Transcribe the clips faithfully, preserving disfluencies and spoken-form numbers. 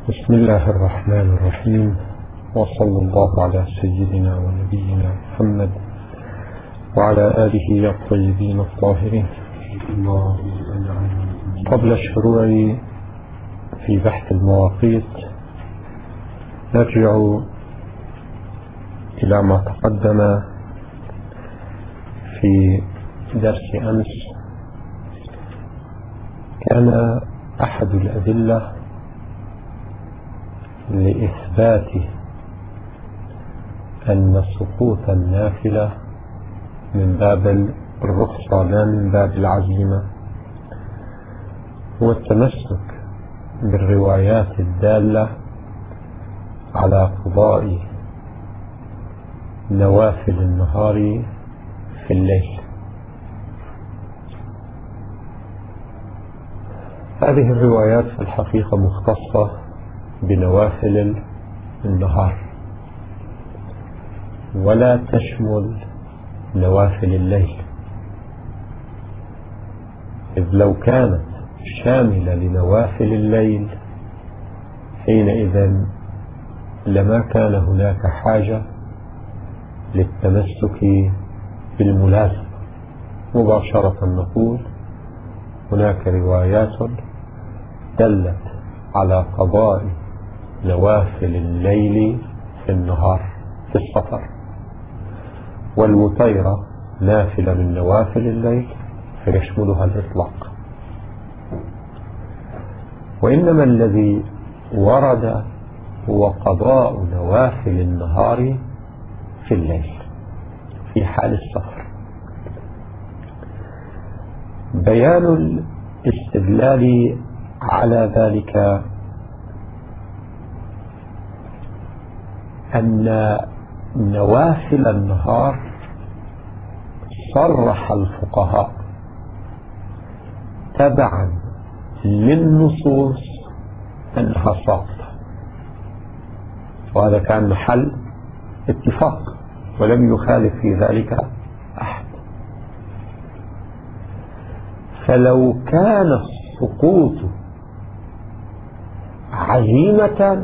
بسم الله الرحمن الرحيم، وصلى الله على سيدنا ونبينا محمد وعلى آله الطيبين الطاهرين. قبل الشروع في بحث المواقيت نرجع إلى ما تقدم في درس أمس. كان أحد الأدلة لإثبات أن سقوط النافلة من باب الرخصة لا من باب العزيمة هو التمسك بالروايات الدالة على قضاء نوافل النهار في الليل. هذه الروايات في الحقيقة مختصة بنوافل النهار ولا تشمل نوافل الليل، إذ لو كانت شاملة لنوافل الليل حينئذ لما كان هناك حاجة للتمسك بالملازمة. مباشرة نقول هناك روايات دلت على قضاء نوافل الليل في النهار في السفر، والمطيرة نافلة من نوافل الليل فيشملها الإطلاق. وإنما الذي ورد هو قضاء نوافل النهار في الليل في حال السفر. بيان الاستدلال على ذلك أن نوافل النهار صرح الفقهاء تبعا للنصوص أنها ساقطة، وهذا كان محل اتفاق ولم يخالف في ذلك أحد. فلو كان السقوط عزيمة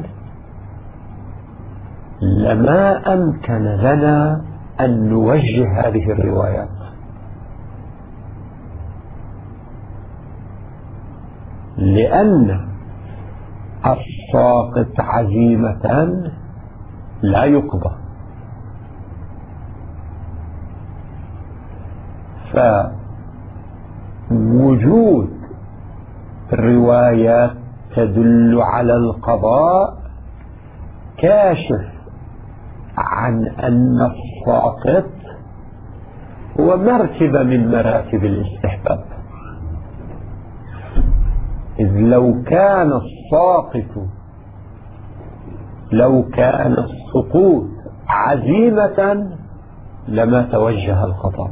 لما أمكن لنا أن نوجه هذه الروايات، لأن الساقط عزيمة لا يقضى. فوجود روايات تدل على القضاء كاشف عن أن الساقط هو مرتبة من مراتب الاستحباب، إذ لو كان الساقط لو كان السقوط عزيمة لما توجه القضاء.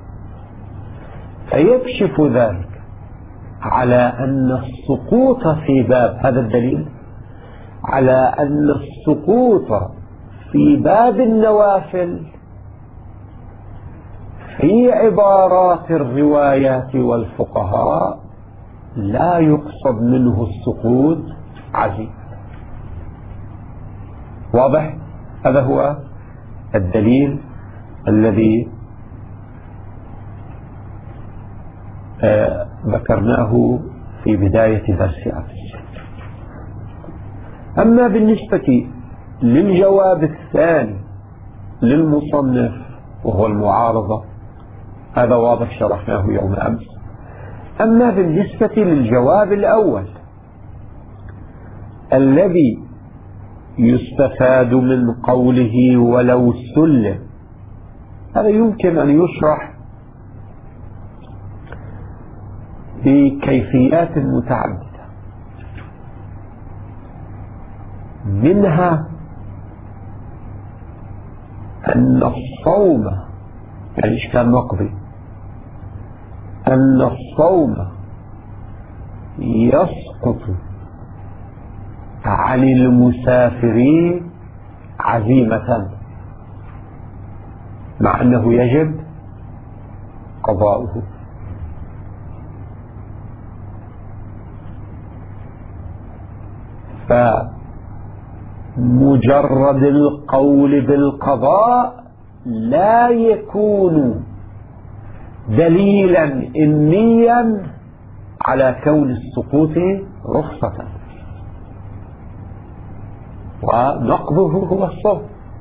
فيكشف ذلك على أن السقوط في باب هذا الدليل على أن السقوط في باب النوافل في عبارات الروايات والفقهاء لا يقصد منه السقوط عزيمة. واضح؟ هذا هو الدليل الذي آه ذكرناه في بداية درس أمس. أما بالنسبة للجواب الثاني للمصنف وهو المعارضة، هذا واضح شرحناه يوم أمس. أما بالنسبة للجواب الأول الذي يستفاد من قوله ولو سلم، هذا يمكن أن يشرح بكيفيات متعددة، منها أن الصوم يعني إشكال نقضي أن الصوم يسقط عن المسافرين عزيمة مع أنه يجب قضاؤه. مجرد القول بالقضاء لا يكون دليلا إنيا على كون السقوط رخصة، ونقضه هو الصوم.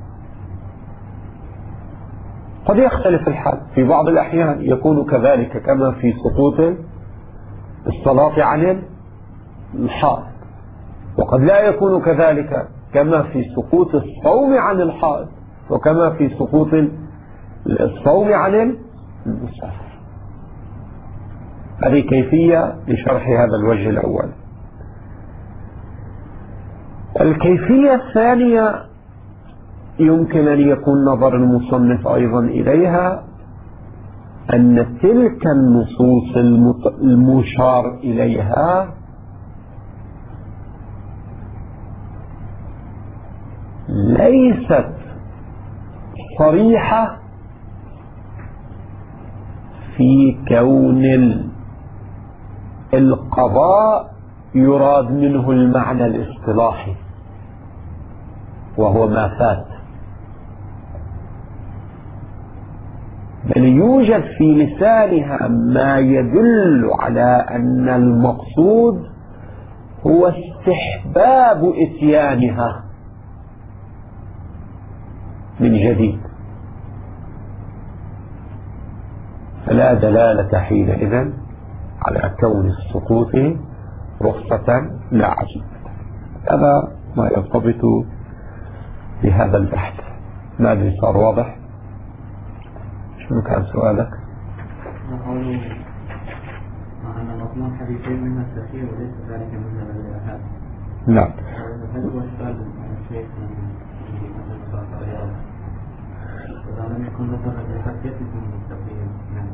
قد يختلف الحال، في بعض الأحيان يكون كذلك كما في سقوط الصلاة عن الحائض، وقد لا يكون كذلك كما في سقوط الصوم عن الحائض، وكما في سقوط الصوم عن المسافر. هذه كيفية لشرح هذا الوجه الأول. الكيفية الثانية يمكن أن يكون نظر المصنف أيضا إليها أن تلك النصوص المشار إليها ليست صريحة في كون القضاء يراد منه المعنى الاصطلاحي وهو ما فات، بل يوجد في لسانها ما يدل على أن المقصود هو استحباب إتيانها من جديد، فلا دلالة حينئذ على كون السقوط رخصة لا عجيب. هذا ما يرتبط بهذا البحث. ما أدري صار واضح؟ شنو كان سؤالك؟ قالوا أن مضمون حديثين منها التأخير وليس ذلك منها للآحاد. نعم. هل هو إشكال الشيخ في مثل الرياض؟ إذا لم يكن ذكر الآحاد كيف يكون التأخير؟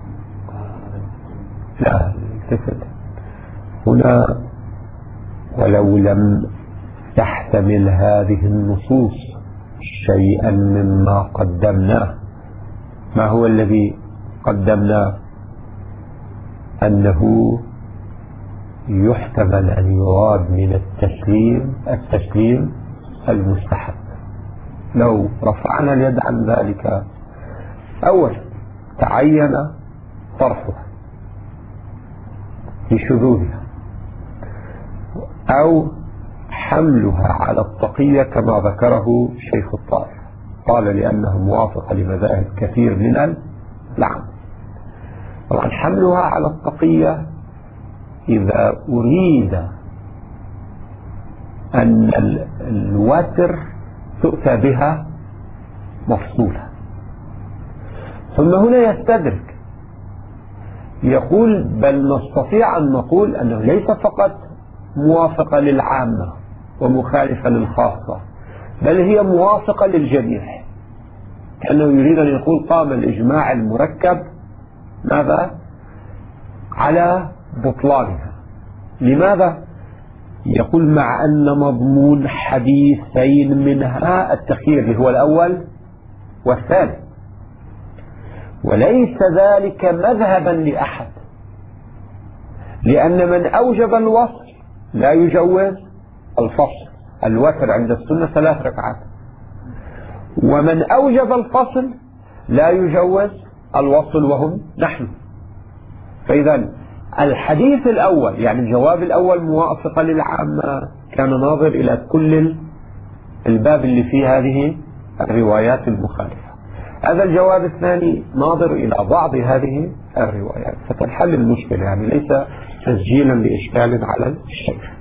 لا، التفت هنا ولو لم تحتمل هذه النصوص شيئا مما قدمناه. ما هو الذي قدمناه؟ أنه يحتمل أن يراد من التسليم التسليم المستحب. لو رفعنا اليد عن ذلك أول تعين طرحها لشذوذها أو حملها على التقية كما ذكره شيخ الطائف، قال لأنه موافق لمذاهب كثير من العلماء. طبعا حملها على التقية إذا أريد أن الوتر تؤتى بها مفصولة. ثم هنا يستدرك يقول بل نستطيع أن نقول أنه ليس فقط موافقة للعامة ومخالفة للخاصة، بل هي موافقة للجميع، كأنه يريد أن يقول قام الإجماع المركب ماذا؟ على بطلانها. لماذا؟ يقول مع أن مضمون حديثين منها التخيير اللي هو الأول والثاني، وليس ذلك مذهبا لأحد، لأن من أوجب الوصل لا يجوز الفصل. الوتر عند السنة ثلاث ركعات، ومن أوجب الفصل لا يجوز الوصل وهم نحن. فإذا الحديث الأول يعني الجواب الأول موافقة للعامة، كان ناظر إلى كل الباب اللي فيه هذه الروايات المخالفة. هذا الجواب الثاني ناظر إلى بعض هذه الروايات، فتنحل المشكلة، يعني ليس تسجيلا لإشكال على الشيخ.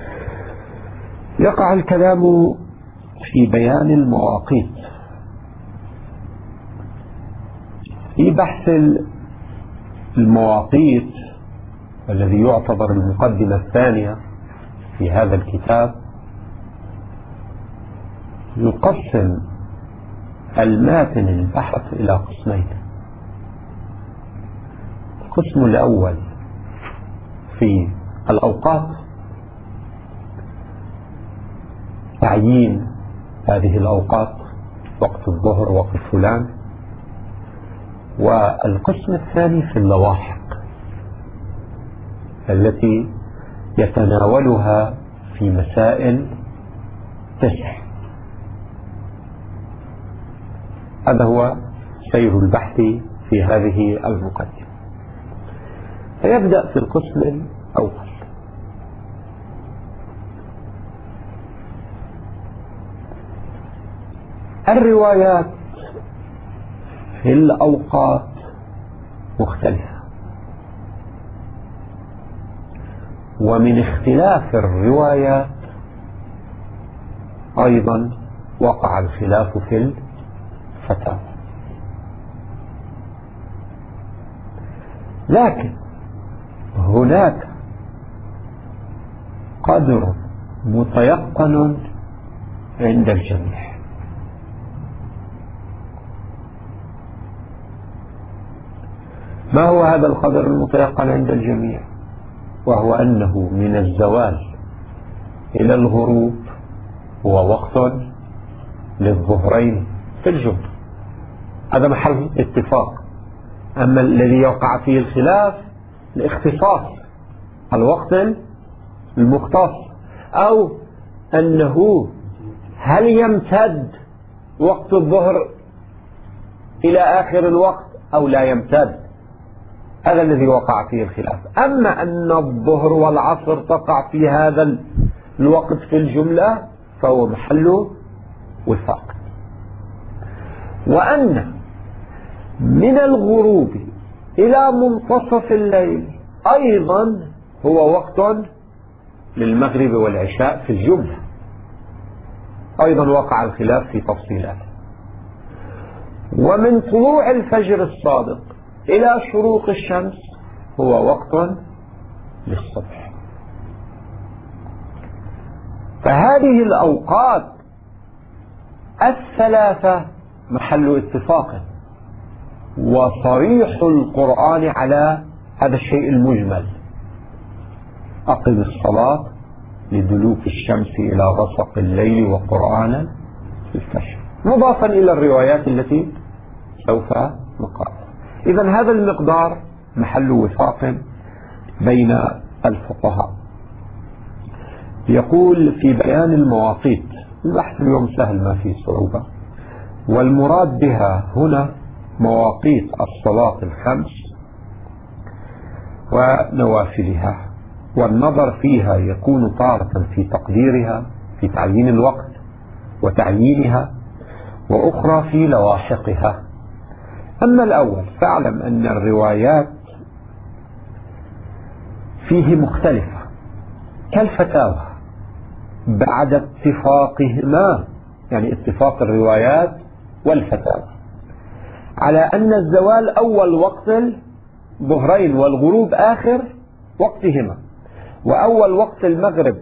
يقع الكلام في بيان المواقيت. في بحث المواقيت الذي يعتبر المقدمة الثانية في هذا الكتاب يقسم الماتن البحث إلى قسمين. القسم الأول في الأوقات، تعيين هذه الأوقات، وقت الظهر وقت فلان. والقسم الثاني في اللواحق التي يتناولها في مسائل تسع هذا هو سير البحث في هذه المقدمة. فيبدأ في القسم الأول. الروايات في الأوقات مختلفة، ومن اختلاف الروايات أيضا وقع الخلاف في الفتاوى. لكن هناك قدر متيقن عند الجميع. ما هو هذا القدر المتيقن عند الجميع؟ وهو أنه من الزوال إلى الغروب هو وقت للظهرين في الجملة، هذا محل اتفاق. أما الذي يوقع فيه الخلاف الاختصاص، الوقت المختص، أو أنه هل يمتد وقت الظهر إلى آخر الوقت أو لا يمتد، هذا الذي وقع فيه الخلاف. أما أن الظهر والعصر تقع في هذا الوقت في الجملة فهو محل وفاق. وأن من الغروب إلى منتصف الليل أيضا هو وقت للمغرب والعشاء في الجملة، أيضا وقع الخلاف في تفصيلاته. ومن طلوع الفجر الصادق إلى شروق الشمس هو وقت للصبح. فهذه الأوقات الثلاثة محل اتفاق، وصريح القرآن على هذا الشيء المجمل: أقم الصلاة لدلوك الشمس إلى غسق الليل وقرآن الفجر، مضافا إلى الروايات التي سوف نقرأها. إذن هذا المقدار محل وفاق بين الفقهاء. يقول في بيان المواقيت، البحث اليوم سهل ما فيه صعوبة، والمراد بها هنا مواقيت الصلاة الخمس ونوافلها، والنظر فيها يكون تارة في تقديرها في تعيين الوقت وتعيينها، وأخرى في لواحقها. أما الأول فاعلم أن الروايات فيه مختلفة كالفتاوى بعد اتفاقهما، يعني اتفاق الروايات والفتاوى على أن الزوال أول وقت الظهرين والغروب آخر وقتهما، وأول وقت المغرب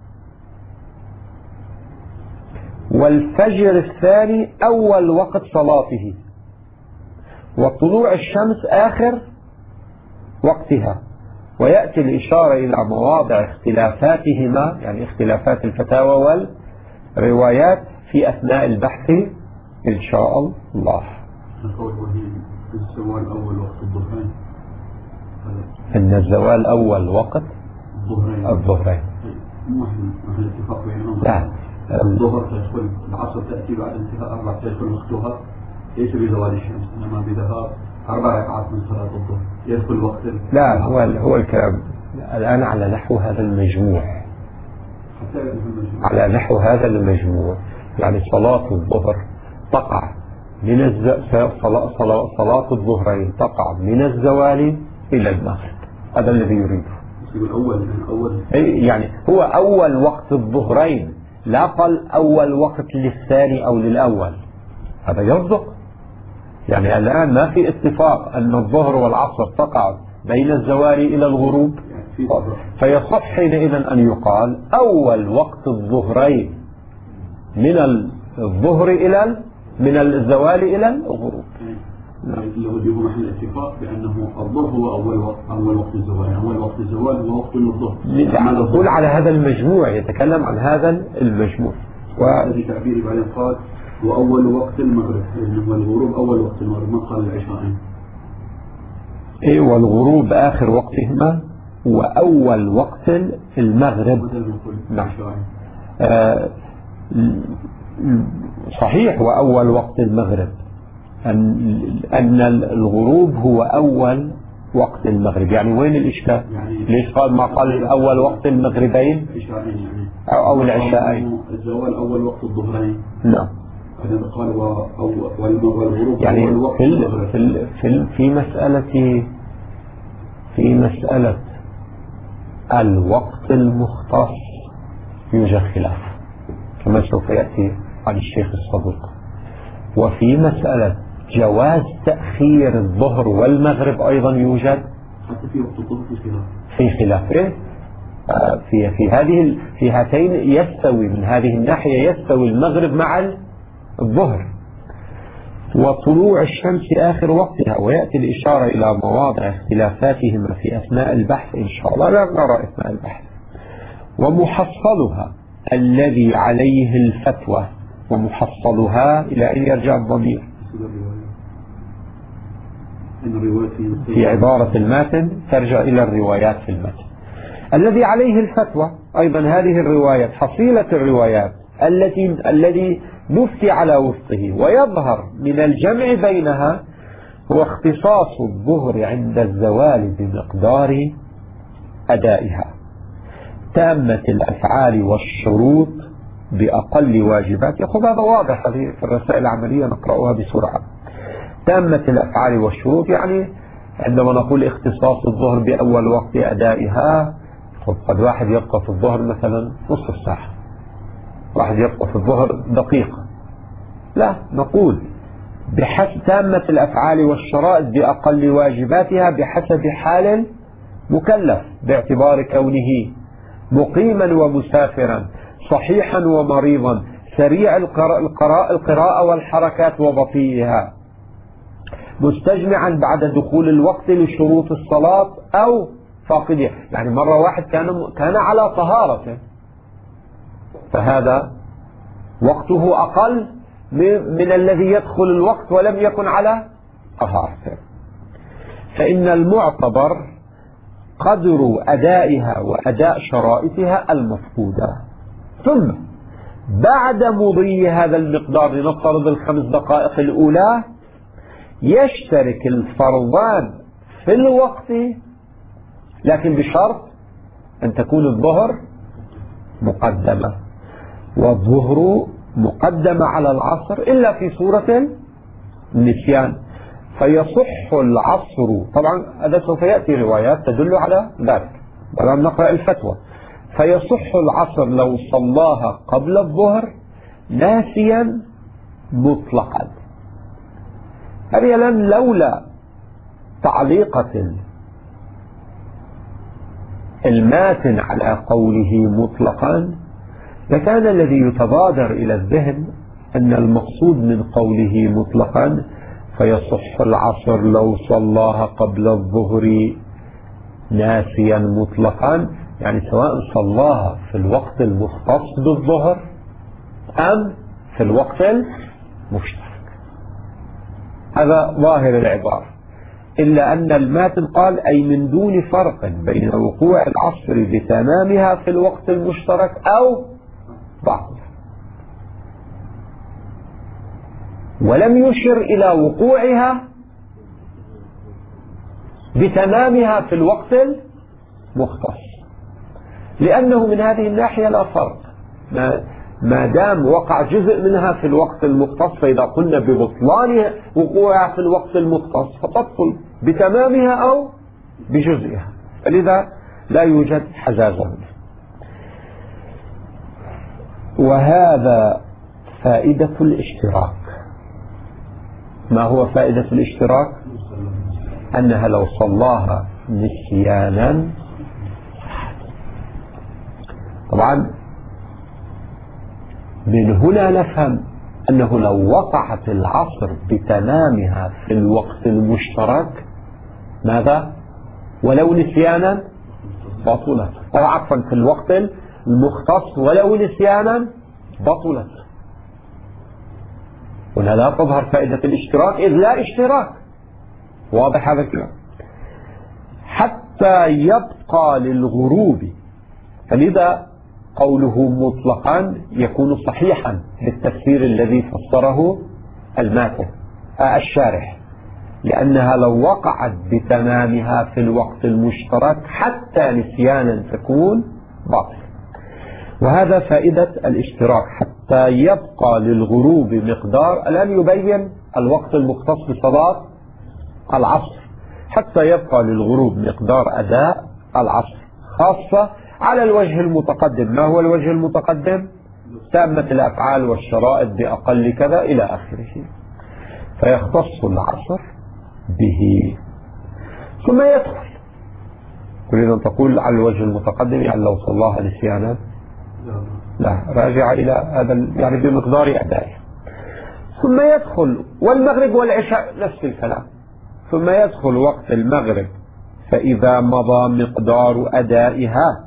والفجر الثاني أول وقت صلاته، وطلوع الشمس آخر وقتها. ويأتي الإشارة إلى مواضع اختلافاتهما، يعني اختلافات الفتاوى والروايات في أثناء البحث إن شاء الله. الزوال أول وقت الظهرين، إن الزوال أول وقت الظهرين ما الاتفاق بينهم؟ لا، الظهر تدخل، العصر تأتي بعد انتهاء أربع تدخل وقتها، ليس بزوال الشمس إنما بذهاب أربع ركعات من صلاة الظهر يدخل وقت. لا، هو هو الكلام الآن على نحو هذا المجموع، على نحو هذا المجموع، يعني صلاة الظهر تقع من الز... صلاة, صلاة, صلاة الظهرين تقع من الزوال إلى المغرب، هذا الذي يريده. الأول الأول يعني هو أول وقت الظهرين، لا قال أول وقت للثاني أو للأول، هذا يصدق. يعني الآن ما في اتفاق أن الظهر والعصر تقع بين الزوال إلى الغروب، فيصح حينئذ أن يقال أول وقت الظهرين من الظهر إلى من الزوال إلى الغروب. لو يجب محل الاتفاق بأنه الظهر هو أول وقت أول وقت الزوال، أول وقت الزوال هو وقت للظهر. نقول على هذا المجموع، يتكلم عن هذا المجموع. وهذه تعبيري بعدين قال وأول وقت المغرب، لأنه الغروب أول وقت المغرب، ما قال العشاءين. إيه، والغروب آخر وقتهما وأول وقت المغرب. نعم، آه صحيح، وأول وقت المغرب، أن, أن الغروب هو أول وقت المغرب. يعني وين الإشكال؟ يعني ليش قال ما قال أول وقت المغربين يعني أو, أو العشاءين؟ الزوال أول وقت الظهرين. نعم. هذا قال والغروب يعني أول وقت في المغرب. في في في مسألة في مسألة الوقت المختص يوجد خلاف كما سوف يأتي عن الشيخ الصدوق. وفي مسألة جواز تأخير الظهر والمغرب أيضا يوجد حتى في وقت الظهر في خلاف في خلاف في في هذه في هاتين يستوي من هذه الناحية يستوي المغرب مع الظهر. وطلوع الشمس آخر وقتها. ويأتي الإشارة إلى مواضع اختلافاتهما في أثناء البحث إن شاء الله، لا نرى أثناء البحث. ومحصلها الذي عليه الفتوى. ومحصلها إلى أن يرجع الضمير في عبارة الماتن ترجع إلى الروايات في المتن. الذي عليه الفتوى أيضا هذه الروايات حصيلة الروايات التي الذي نفتي على وفقه. ويظهر من الجمع بينها هو اختصاص الظهر عند الزوال بمقدار أدائها، تامة الأفعال والشروط بأقل واجبات. يقول هذا واضح في الرسائل العملية نقرأها بسرعة. تامة الأفعال والشروط يعني عندما نقول اختصاص الظهر بأول وقت أدائها، قد واحد يبقى في الظهر مثلا نصف ساعة، واحد يبقى في الظهر دقيقة. لا، نقول بحسب تامة الأفعال والشرائط بأقل واجباتها بحسب حال المكلف، باعتبار كونه مقيما ومسافرا، صحيحا ومريضا، سريع القراءة, القراءة والحركات وبطيئها، مستجمعا بعد دخول الوقت لشروط الصلاة أو فاقدها. يعني مرة واحد كان كان على طهارة فهذا وقته أقل من الذي يدخل الوقت ولم يكن على طهارة. فإن المعتبر قدر أدائها وأداء شرائطها المفقودة. ثم بعد مضي هذا المقدار، لنفترض الخمس دقائق الأولى، يشترك الفرضان في الوقت، لكن بشرط أن تكون الظهر مقدمة والظهر مقدمة على العصر إلا في صورة النسيان، فيصح العصر. طبعا هذا سوف يأتي روايات تدل على ذلك ولم نقرأ الفتوى. فيصح العصر لو صلاها قبل الظهر ناسيا مطلقا. هذه لولا تعليقة الماتن على قوله مطلقا لكان الذي يتبادر إلى الذهن أن المقصود من قوله مطلقا فيصح العصر لو صلاها قبل الظهر ناسيا مطلقا، يعني سواء صلاها في الوقت المختص بالظهر أم في الوقت المشترك. هذا ظاهر العبارة، إلا أن الماتن قال أي من دون فرق بين وقوع العصر بتمامها في الوقت المشترك أو بعضها، ولم يشر إلى وقوعها بتمامها في الوقت المختص، لأنه من هذه الناحية لا فرق. ما, ما دام وقع جزء منها في الوقت المختص، فإذا قلنا ببطلان وقوعها في الوقت المختص فتبطل بتمامها أو بجزئها، فلذا لا يوجد حزازة منه. وهذا فائدة الاشتراك. ما هو فائدة الاشتراك؟ أنها لو صلاها نسيانا، طبعا من هنا نفهم أنه لو وقعت العصر بتمامها في الوقت المشترك ماذا؟ ولو نسيانا بطلت، أو عفوا في الوقت المختص ولو نسيانا بطلت. هنا لا تظهر فائدة الاشتراك إذ لا اشتراك. واضح هذا الكلام؟ حتى يبقى للغروب، فلذا قوله مطلقا يكون صحيحا بالتفسير الذي فسره الماتن، الشارح، لأنها لو وقعت بتمامها في الوقت المشترك حتى نسيانا تكون باطلة. وهذا فائدة الاشتراك، حتى يبقى للغروب مقدار. الآن يبين الوقت المختص بصلاة العصر، حتى يبقى للغروب مقدار أداء العصر، خاصة على الوجه المتقدم. ما هو الوجه المتقدم؟ تامة الأفعال والشرائط بأقل كذا إلى آخره، فيختص العصر به. ثم يدخل، تريد أن تقول على الوجه المتقدم يعني لو صلاها نسيانا؟ لا، راجع إلى هذا يعني بمقدار أدائه. ثم يدخل، والمغرب والعشاء نفس الكلام. ثم يدخل وقت المغرب، فإذا مضى مقدار أدائها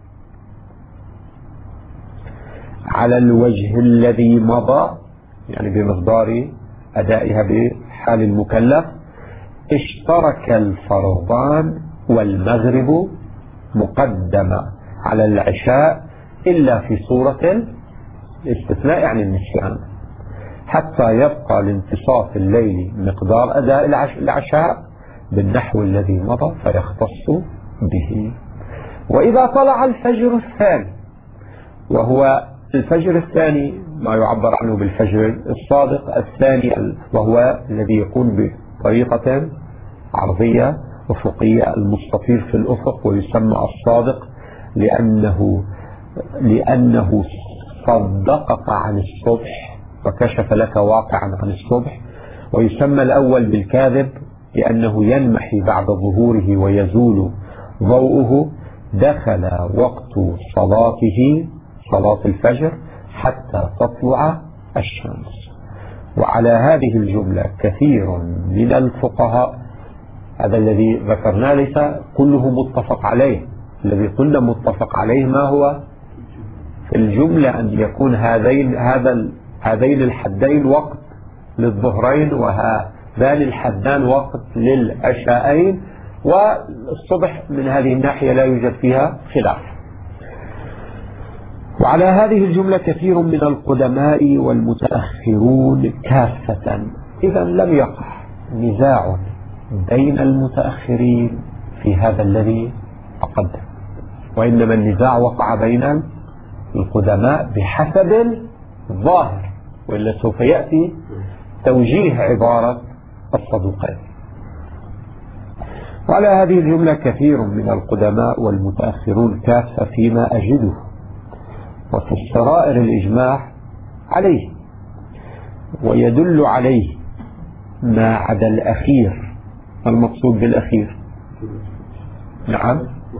على الوجه الذي مضى، يعني بمقدار أدائها بحال المكلف، اشترك الفرضان والمغرب مقدمة على العشاء إلا في صورة الاستثناء يعني النسيان، حتى يبقى لانتصاف الليل مقدار أداء العشاء بالنحو الذي مضى فيختص به. وإذا طلع الفجر الثاني، وهو الفجر الثاني ما يعبر عنه بالفجر الصادق الثاني، وهو الذي يكون بطريقة عرضية أفقية المستطيل في الأفق، ويسمى الصادق لأنه لأنه صدقك عن الصبح وكشف لك واقعا عن الصبح. ويسمى الأول بالكاذب لأنه ينمحي بعد ظهوره ويزول ضوءه. دخل وقت صلاته صلاة الفجر حتى تطلع الشمس. وعلى هذه الجملة كثير من الفقهاء، هذا الذي ذكرناه ليس كله متفق عليه، الذي قلنا متفق عليه ما هو في الجملة أن يكون هذين هذا هذين الحدين وقت للظهرين، وهذان الحدان وقت للعشاءين، والصبح من هذه الناحية لا يوجد فيها خلاف. وعلى هذه الجملة كثير من القدماء والمتأخرون كافة. إذا لم يقع نزاع بين المتأخرين في هذا الذي أقدم، وإنما النزاع وقع بين القدماء بحسب الظاهر، وإلا سوف يأتي توجيه عبارة الصدوقين. وعلى هذه الجملة كثير من القدماء والمتأخرون كافة فيما أجده. وفي السرائر الإجماع عليه، ويدل عليه ما عدا الأخير. المقصود بالأخير نعم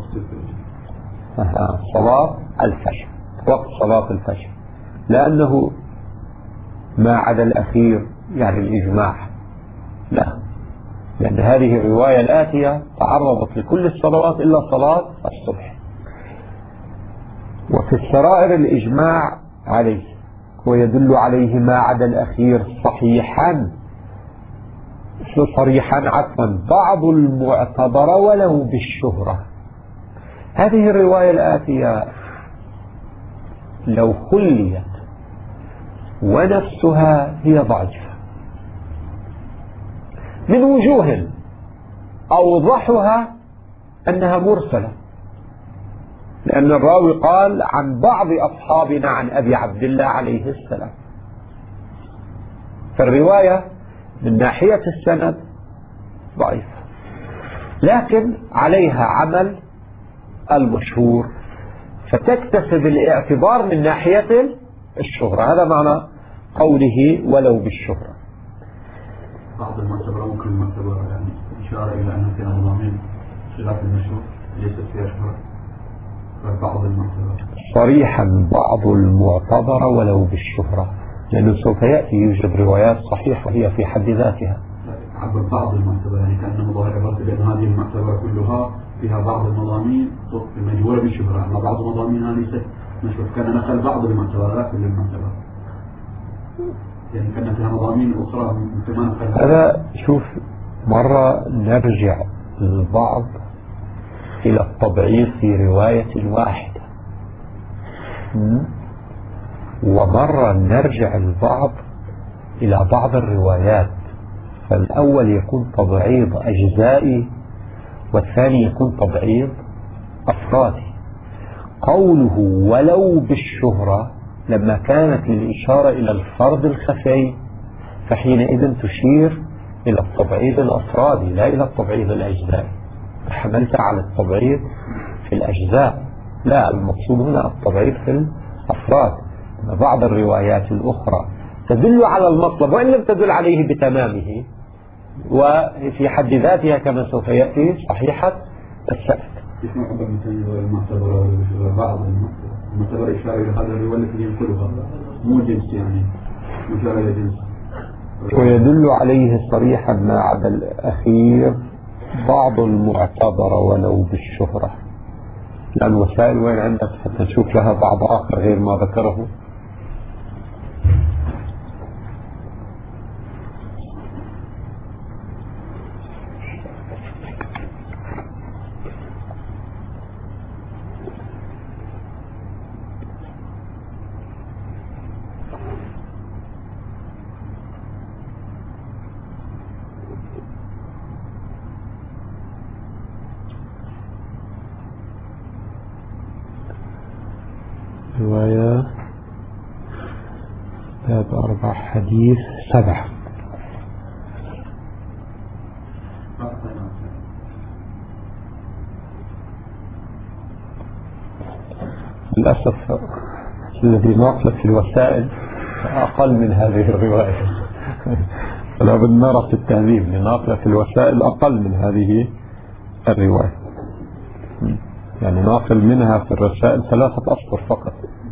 صلاة الفجر، وقت صلاة الفجر، لأنه ما عدا الأخير يعني الإجماع لا، لأن هذه الرواية الآتية تعرضت لكل الصلوات إلا صلاة الصبح. وفي السرائر الإجماع عليه، ويدل عليه ما عدا الأخير صحيحا صريحا عفوا بعض المعتبر ولو بالشهرة. هذه الرواية الآتية لو خليت ونفسها هي ضعيفة من وجوه، أوضحها أنها مرسلة، لأن الراوي قال عن بعض أصحابنا عن أبي عبد الله عليه السلام. فالرواية من ناحية السند ضعيفة، لكن عليها عمل المشهور فتكتسب الاعتبار من ناحية الشهرة. هذا معنى قوله ولو بالشهرة. بعض المعتبرات ممكن المعتبرات يعني إشارة إلى أن فيها مضامين خلاف المشهور ليست فيها شهرة. بعض المعتبرات صريحا بعض المعتبر ولو بالشهرة، لأنه سوف يأتي يوجد روايات صحيحة هي في حد ذاتها. عبر بعض المعتبرات يعني كأنه ظاهر عبارة بأن هذه المعتبرات كلها فيها بعض المضامين مجهولة بالشهرة، أما بعض المضامينها ليست مشهورة. كان نقل بعض المعتبرات كل المعتبرات، يعني كان فيها مضامين أخرى مثل ما نقل. هذا شوف، مرة نرجع البعض إلى التضعيف في رواية واحدة، ومرة نرجع البعض إلى بعض الروايات فالأول يكون تبعيض أجزائي والثاني يكون تبعيض أفرادي. قوله ولو بالشهرة لما كانت للإشارة إلى الفرد الخفي فحينئذ تشير إلى التبعيض الأفرادي لا إلى التبعيض الأجزائي. حملت على التبعيض في الأجزاء، لا، المقصود هنا التبعيض في الأفراد. بعض الروايات الأخرى تدل على المطلب وإن لم تدل عليه بتمامه، وفي حد ذاتها كما سوف يأتي صحيحة السند. كيف نعبر مثلا المعتبر بعض المعتبر إشارة إلى هذا الرواية التي ينقلها مو جنس يعني إشارة إلى جنس، ويدل عليه صريحا ما عدا الأخير بعض المعتبر ولو بالشهرة، لأن الوسائل وين عندك حتى نشوف لها بعض آخر غير ما ذكره. رواية باب أربع حديث سبعة. للأسف الذي ناقل في الوسائل أقل من هذه الرواية فلا بد نرى في التهذيب لناقل في الوسائل أقل من هذه الرواية، يعني ناقل منها في الرسائل ثلاثة أسطر فقط.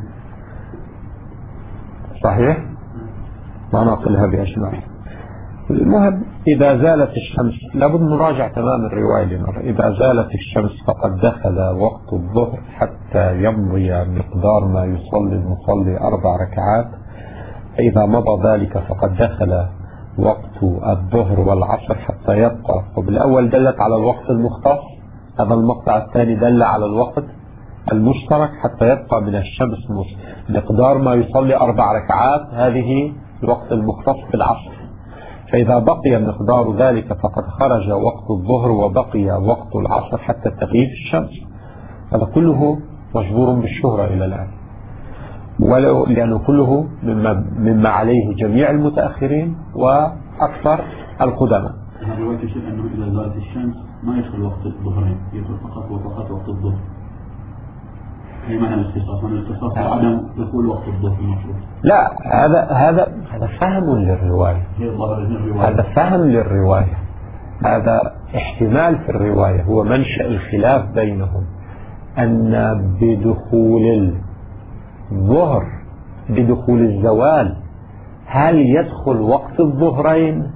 صحيح؟ ما ناقلها بأجمعها. المهم إذا زالت الشمس لابد نراجع تمام الرواية لنرى. إذا زالت الشمس فقد دخل وقت الظهر حتى يمضي مقدار ما يصلي المصلي أربع ركعات، فإذا مضى ذلك فقد دخل وقت الظهر والعصر حتى يبقى. وبالأول دلت على الوقت المختص، هذا المقطع الثاني دل على الوقت المشترك حتى يبقى من الشمس مقدار ما يصلي أربع ركعات، هذه الوقت المختص بالعصر. فإذا بقي مقدار ذلك فقد خرج وقت الظهر وبقي وقت العصر حتى تغيب الشمس. هذا كله مجبور بالشهرة إلى الآن، ولو لأنه كله مما, مما عليه جميع المتأخرين وأكثر القدماء. هذا الوقت يشير أنه إذا زالت الشمس ما يدخل وقت الظهرين، يدخل فقط وفقط وقت الظهر. هي معنى الاختصاص، معنى الاختصاص عدم دخول وقت الظهر المفروض. لا، هذا هذا هذا فهم للرواية، هذا فهم للرواية، هذا احتمال في الرواية، هو منشأ الخلاف بينهم أن بدخول الظهر بدخول الزوال هل يدخل وقت الظهرين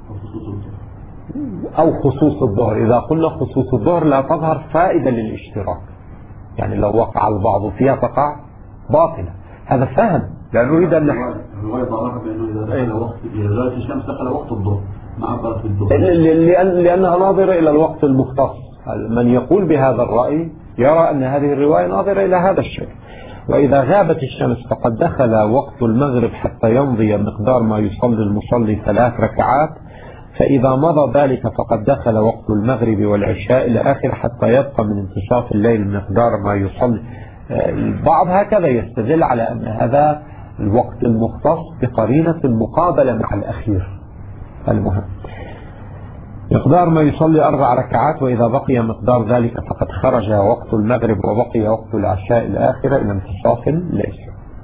أو خصوص الظهر. إذا قلنا خصوص الظهر لا تظهر فائدة للاشتراك، يعني لو وقع البعض فيها تقع باطلة. هذا فهم، لأنه إذا الرواية ضربها بأنه إذا دخل وقت إذا زالت الشمس دخل وقت الظهر مع وقت الظهر، لأن لأنها ناظرة إلى الوقت المختص. من يقول بهذا الرأي يرى أن هذه الرواية ناظرة إلى هذا الشيء. وإذا غابت الشمس فقد دخل وقت المغرب حتى يمضي مقدار ما يصلي المصلي ثلاث ركعات، فإذا مضى ذلك فقد دخل وقت المغرب والعشاء إلى آخر حتى يبقى من انتصاف الليل مقدار ما يصلي. البعض هكذا يستدل على أن هذا الوقت المختص بقرينة المقابلة مع الأخير. المهم مقدار ما يصلي أربع ركعات، وإذا بقي مقدار ذلك فقد خرج وقت المغرب وبقي وقت العشاء الآخرة إلى انتصاف الليل.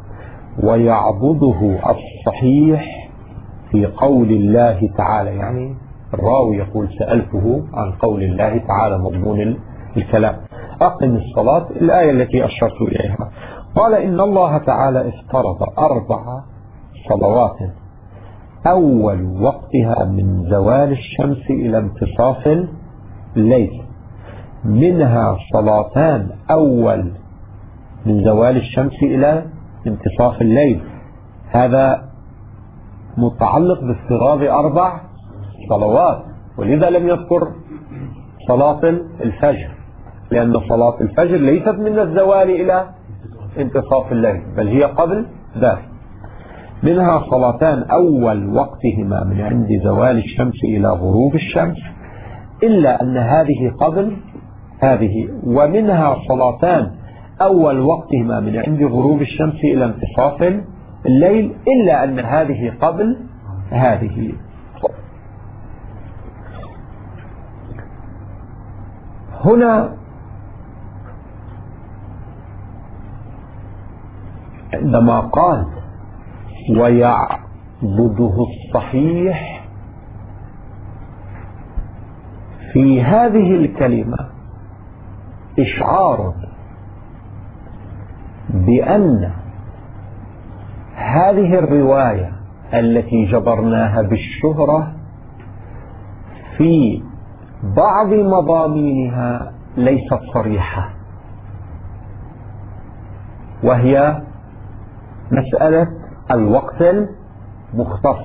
ويعضده الصحيح في قول الله تعالى، يعني الراوي يقول سألته عن قول الله تعالى مضمون الكلام أقم الصلاة، الآية التي أشرت إليها. قال إن الله تعالى افترض أربع صلوات أول وقتها من زوال الشمس إلى انتصاف الليل، منها صلاتان أول من زوال الشمس إلى انتصاف الليل. هذا متعلق بافتراض أربع صلوات، ولذا لم يذكر صلاة الفجر، لأن صلاة الفجر ليست من الزوال إلى انتصاف الليل بل هي قبل ذلك. منها صلاتان أول وقتهما من عند زوال الشمس إلى غروب الشمس، إلا أن هذه قبل هذه، ومنها صلاتان أول وقتهما من عند غروب الشمس إلى انتصاف الليل، إلا أن هذه قبل هذه. هنا عندما قال ويعبده الصحيح، في هذه الكلمة إشعار بأن هذه الرواية التي جبرناها بالشهرة في بعض مضامينها ليست صريحة، وهي مسألة الوقت المختص.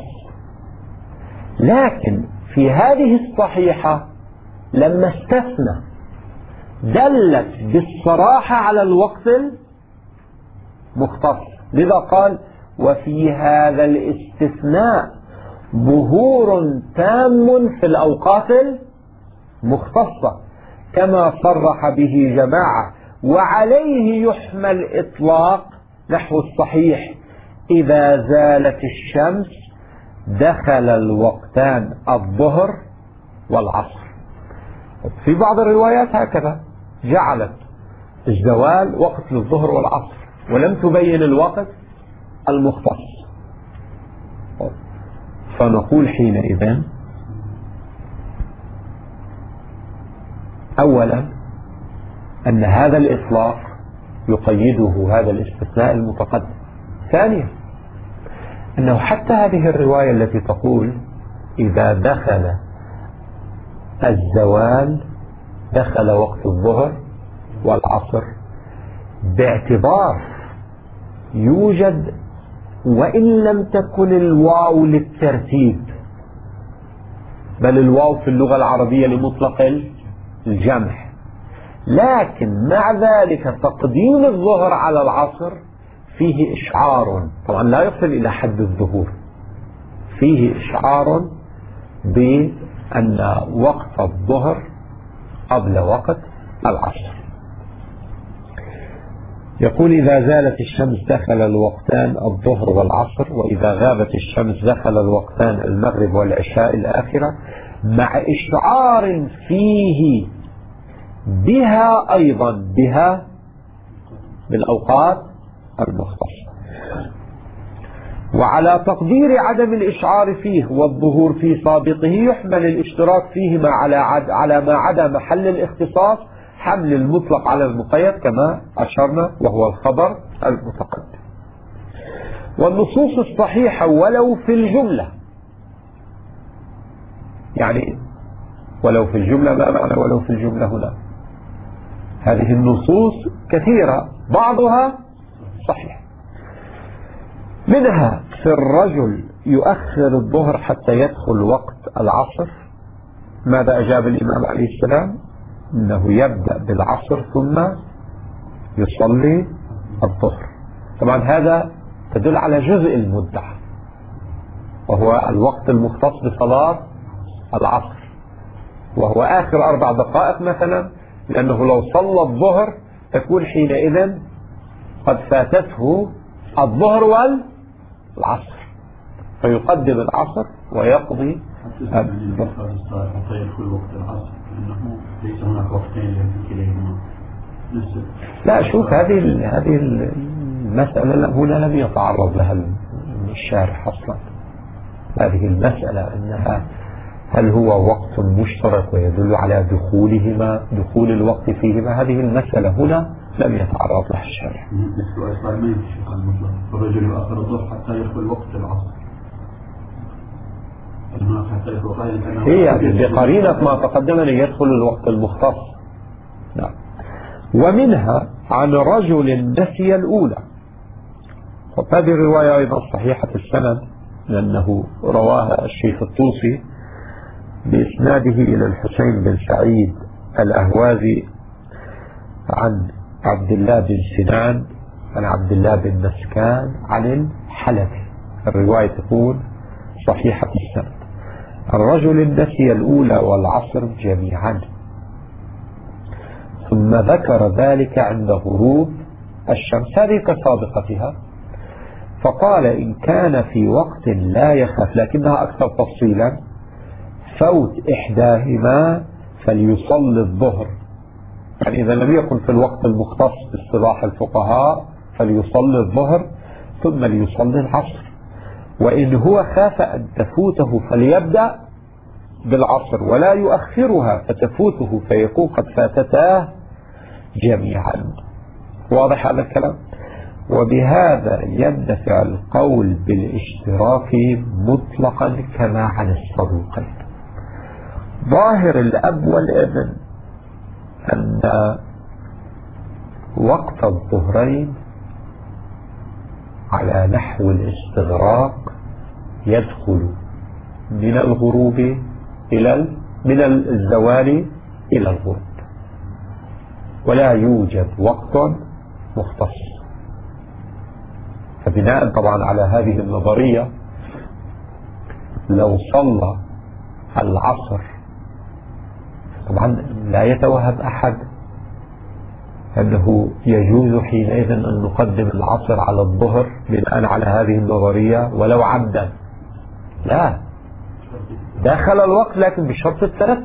لكن في هذه الصحيحة لما استثنى دلت بالصراحة على الوقت المختص، لذا قال وفي هذا الاستثناء ظهور تام في الأوقات المختصة، كما صرح به جماعة، وعليه يحمل إطلاق نحو الصحيح إذا زالت الشمس دخل الوقتان الظهر والعصر. في بعض الروايات هكذا جعلت الزوال وقت للظهر والعصر ولم تبين الوقت المختص. فنقول حينئذ أولا أن هذا الإطلاق يقيده هذا الاستثناء المتقدم. ثانيا أنه حتى هذه الرواية التي تقول إذا دخل الزوال دخل وقت الظهر والعصر، باعتبار يوجد وإن لم تكن الواو للترتيب، بل الواو في اللغة العربية لمطلق الجمع، لكن مع ذلك تقديم الظهر على العصر فيه إشعار، طبعا لا يصل إلى حد الظهور، فيه إشعار بأن وقت الظهر قبل وقت العصر. يقول إذا زالت الشمس دخل الوقتان الظهر والعصر، وإذا غابت الشمس دخل الوقتان المغرب والعشاء الآخرة، مع إشعار فيه بها أيضا بها بالأوقات المختصة. وعلى تقدير عدم الإشعار فيه والظهور في سابقه يحمل الاشتراك فيهما على عد على ما عدا محل الاختصاص حمل المطلق على المقيد كما أشرنا، وهو الخبر المتقدم. والنصوص الصحيحة ولو في الجملة، يعني ولو في الجملة، ما معنى ولو في الجملة هنا؟ هذه النصوص كثيرة بعضها صحيح، منها في الرجل يؤخر الظهر حتى يدخل وقت العصر، ماذا أجاب الإمام عليه السلام؟ إنه يبدأ بالعصر ثم يصلي الظهر. طبعا هذا تدل على جزء المدة، وهو الوقت المختص بصلاة العصر، وهو آخر أربع دقائق مثلا، لأنه لو صلى الظهر تكون حينئذ قد فاتته الظهر والعصر، فيقدم العصر ويقضي الظهر. حتى يدخل وقت العصر لأنه ليس هناك وقتين كليهما. لا شوف، هذه هذه المسألة هنا لم يتعرض لها الشارح أصلا. هذه المسألة أنها هل هو وقت مشترك ويدل على دخولهما دخول الوقت فيهما، هذه المسألة هنا لم يتعرض لها الشارح. السؤال ما يمشي قال مطلق الرجل يؤخر الظهر حتى يدخل وقت العصر، هي يعني بقرينة ما تقدم أن يدخل الوقت المختص. نعم. ومنها عن رجل نسي الأولى، وهذه الرواية أيضا صحيحة السند، لأنه رواها الشيخ الطوسي بإسناده إلى الحسين بن سعيد الأهوازي عن عبد الله بن سنان عن عبد الله بن مسكان عن الحلبي الرواية تكون صحيحة السند. الرجل نسي الأولى والعصر جميعا، ثم ذكر ذلك عند غروب الشمس، هذه كسابقتها، فقال إن كان في وقت لا يخاف، لكنها أكثر تفصيلا، فوت إحداهما فليصلي الظهر. يعني إذا لم يكن في الوقت المختص باصطلاح الفقهاء فليصلي الظهر ثم ليصلي العصر، وإن هو خاف أن تفوته فليبدأ بالعصر ولا يؤخرها فتفوته فيكون قد فاتتاه جميعا. واضح هذا الكلام؟ وبهذا يندفع القول بالاشتراك مطلقا كما عن الصدوقين. ظاهر الأب والابن أن وقت الظهرين على نحو الاستغراق يدخل من الغروب إلى من الزوال إلى الغروب، ولا يوجد وقت مختص. فبناء طبعا على هذه النظرية، لو صلى العصر، طبعا لا يتوهم أحد أنه يجوز حينئذ أن نقدم العصر على الظهر بناء على هذه النظرية ولو عمدا، لا، دخل الوقت لكن بشرط الترتب.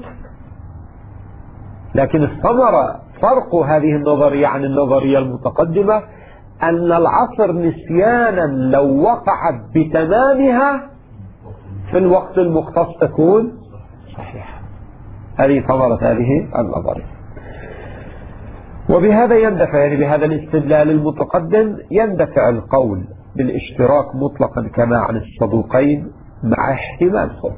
لكن الثمرة فرق هذه النظرية عن النظرية المتقدمة أن العصر نسيانا لو وقعت بتمامها في الوقت المختص تكون صحيحة. هذه ثمرة هذه النظرية. وبهذا يندفع، يعني بهذا الاستدلال المتقدم يندفع القول بالاشتراك مطلقا كما عن الصدوقين مع احتمال صدق.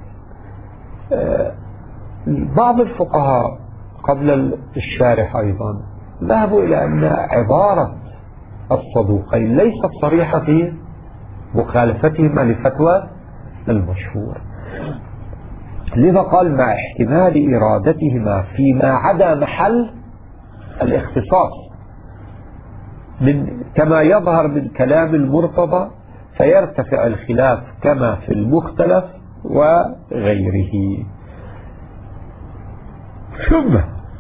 بعض الفقهاء قبل الشارح أيضا ذهبوا إلى أن عبارة الصدوقين ليست صريحة في مخالفتهما لفتوى المشهور، لذا قال مع احتمال إرادتهما فيما عدا محل الاختصاص، من كما يظهر من كلام المرتضى، فيرتفع الخلاف كما في المختلف وغيره. ثم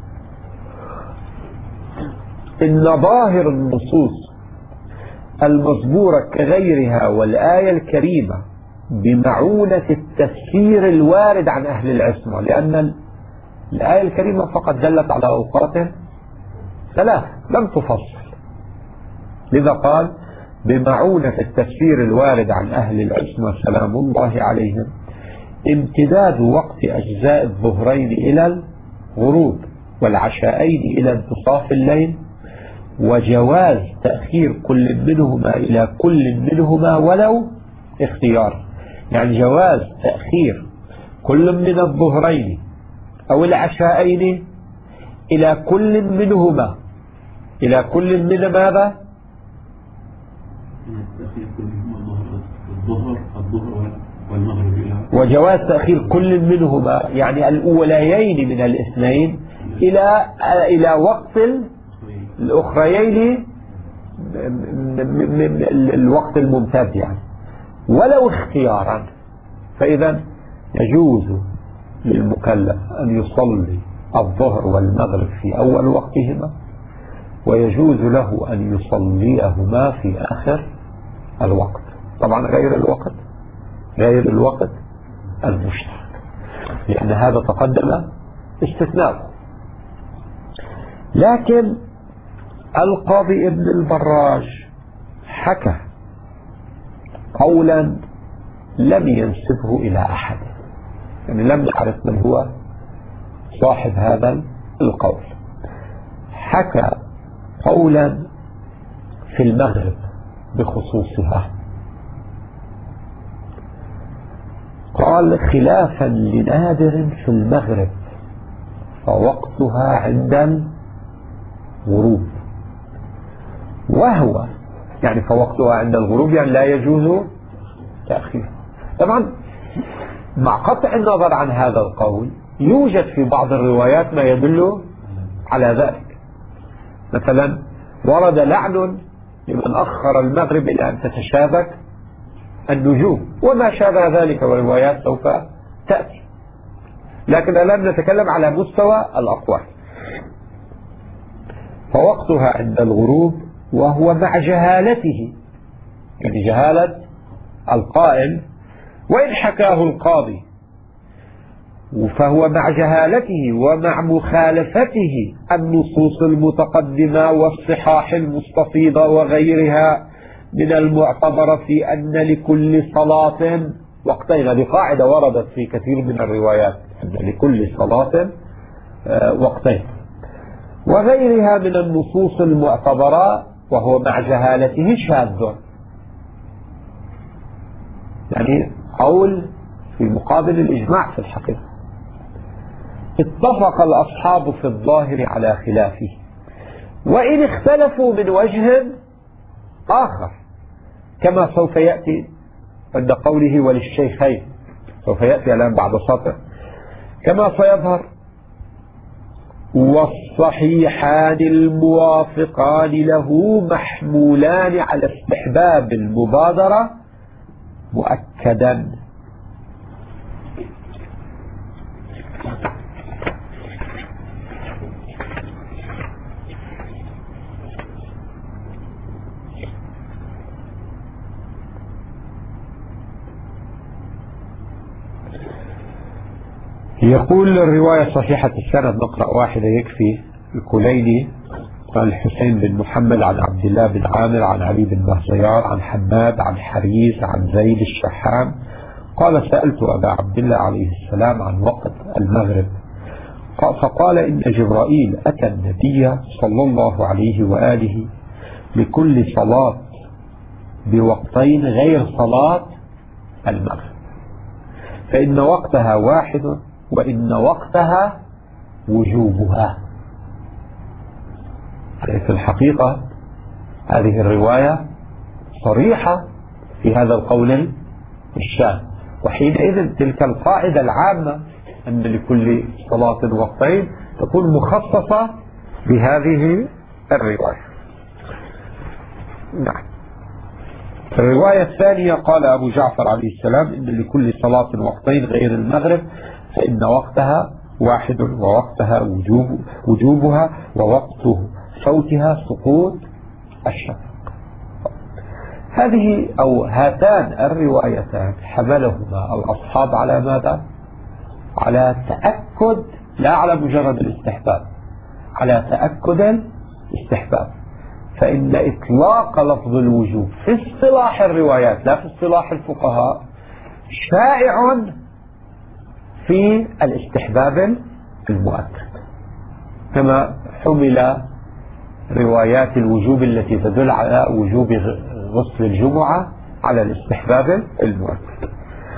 إن ظاهر النصوص المذكورة كغيرها والآية الكريمة بمعونة التفسير الوارد عن أهل العصمة، لأن الآية الكريمة فقط دلت على أوقات ثلاث لم تفصل، لذا قال بمعونة التفسير الوارد عن أهل العصمة سلام الله عليهم امتداد وقت أجزاء الظهرين إلى الغروب والعشاءين إلى انتصاف الليل، وجواز تأخير كل منهما إلى كل منهما ولو اختيار. يعني جواز تأخير كل من الظهرين أو العشاءين إلى كل منهما، إلى كل من ماذا؟ وجواز تأخير كل منهما يعني الأوليين من الاثنين إلى إلى وقت الأخريين الوقت الممتد، يعني ولو اختيارا. فإذا يجوز للمكلف أن يصلي الظهر والمغرب في أول وقتهما، ويجوز له أن يصليهما في آخر الوقت، طبعا غير الوقت غير الوقت المشترك، لأن هذا تقدم استثناء. لكن القاضي ابن البراج حكى قولا لم ينسبه إلى أحد، يعني لم نعرف من هو صاحب هذا القول. حكى قولا في المغرب بخصوصها، قال خلافا لنادر في المغرب فوقتها عند الغروب، وهو يعني فوقتها عند الغروب يعني لا يجوز تأخير. طبعا مع قطع النظر عن هذا القول يوجد في بعض الروايات ما يدل على ذلك. مثلا ورد لعن لمن أخر المغرب إلى أن تتشابك النجوم وما شابه ذلك، والروايات سوف تأتي، لكن الآن نتكلم على مستوى الأقوال. فوقتها عند الغروب، وهو مع جهالته، يعني جهالة القائل وإن حكاه القاضي، فهو مع جهالته ومع مخالفته النصوص المتقدمة والصحاح المستفيضة وغيرها من المعتبرة في أن لكل صلاة وقتين. هذه قاعدة وردت في كثير من الروايات، أن لكل صلاة وقتين، وغيرها من النصوص المعتبرة، وهو مع جهالته شاذ، يعني قول في مقابل الإجماع في الحقيقة. اتفق الأصحاب في الظاهر على خلافه، وإن اختلفوا من وجه آخر، كما سوف يأتي عند قوله وللشيخين، سوف يأتي الآن بعد سطر، كما سيظهر. والصحيحان الموافقان له محمولان على استحباب المبادرة مؤكدا. يقول الرواية صحيحة السند، نقرأ واحدة يكفي. الكليني قال الحسين بن محمد عن عبد الله بن عامر عن علي بن بهزيار عن حماد عن حريث عن زيد الشحام قال سألت أبا عبد الله عليه السلام عن وقت المغرب، فقال إن جبرائيل أتى النبي صلى الله عليه وآله لكل صلاة بوقتين غير صلاة المغرب، فإن وقتها واحد وإن وقتها وجوبها. في الحقيقة هذه الرواية صريحة في هذا القول الشاذ، وحينئذ تلك القاعدة العامة أن لكل صلاة وقتين تكون مخصصة بهذه الرواية. نعم. الرواية الثانية قال أبو جعفر عليه السلام إن لكل صلاة وقتين غير المغرب، فإن وقتها واحد ووقتها وجوب وجوبها ووقته فوتها سقوط الشفق. هذه أو هاتان الروايتان حملهما الأصحاب على ماذا؟ على تأكد، لا على مجرد الاستحباب، على تأكد الاستحباب. فإن إطلاق لفظ الوجوب في اصطلاح الروايات لا في اصطلاح الفقهاء شائع في الاستحباب المؤكد، كما حمل روايات الوجوب التي تدل على وجوب غسل الجمعة على الاستحباب المؤكد،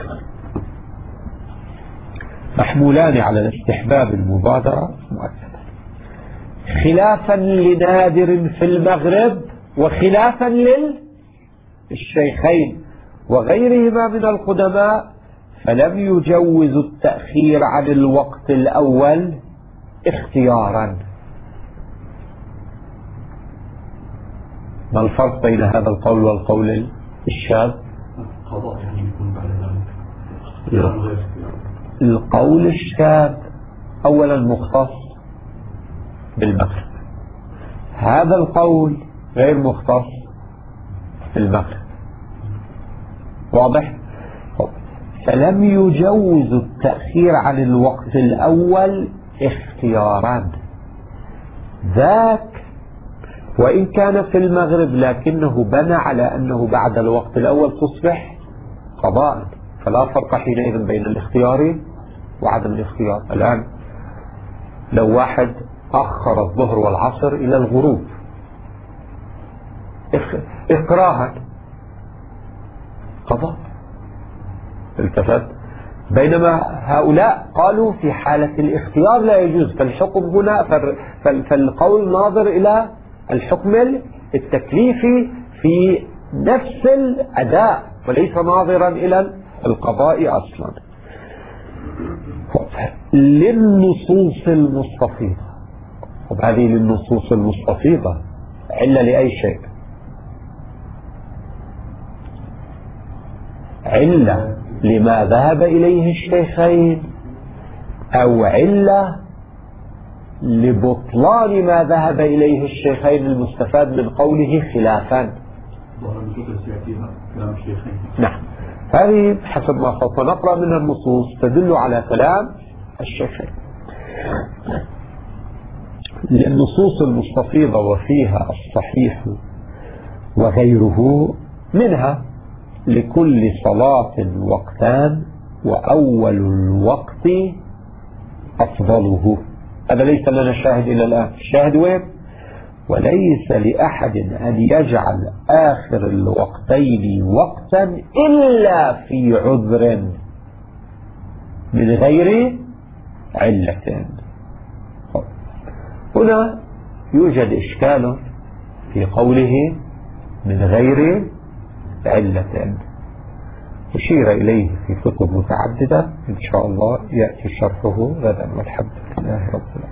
محمولان على الاستحباب المبادرة مؤكدا، خلافا لنادر في المغرب وخلافا للشيخين وغيرهما من القدماء، فلم يجوزوا التأخير عن الوقت الأول اختيارا. ما الفرق بين هذا القول والقول الشاذ؟ قضاء يعني يكون بعد ذلك. القول الشاذ أولا مختص بالمغرب، هذا القول غير مختص بالمغرب، واضح؟ فلم يجوز التأخير عن الوقت الأول اختيارا، ذاك وإن كان في المغرب لكنه بنى على أنه بعد الوقت الأول تصبح قضاء، فلا فرق حينئذ بين الاختيار وعدم الاختيار. الآن لو واحد أخر الظهر والعصر إلى الغروب إكراها قضاء، التفت، بينما هؤلاء قالوا في حالة الاختيار لا يجوز، فالحكم هنا فالقول ناظر إلى الحكم التكليفي في نفس الأداء وليس ناظرا إلى القضاء أصلا. للنصوص المستفيضة، وهذه للنصوص المستفيضة علة لأي شيء؟ علة لما ذهب إليه الشيخين أو علة لبطلان ما ذهب إليه الشيخين المستفاد من قوله خلافا. نعم، هذه حسب ما سوف نقرأ من النصوص تدل على كلام الشيخين. النصوص المستفيضة وفيها الصحيح وغيره منها لكل صلاة وقتان وأول الوقت أفضله. هذا ليس لنا شاهد إلى الآن. الشاهد وين؟ وليس لأحد أن يجعل آخر الوقتين وقتا إلا في عذر من غير علة. هنا يوجد إشكال في قوله من غير علة، أشير إليه في كتب متعددة إن شاء الله يأتي شرحه غدا، والحمد لله رب العالمين.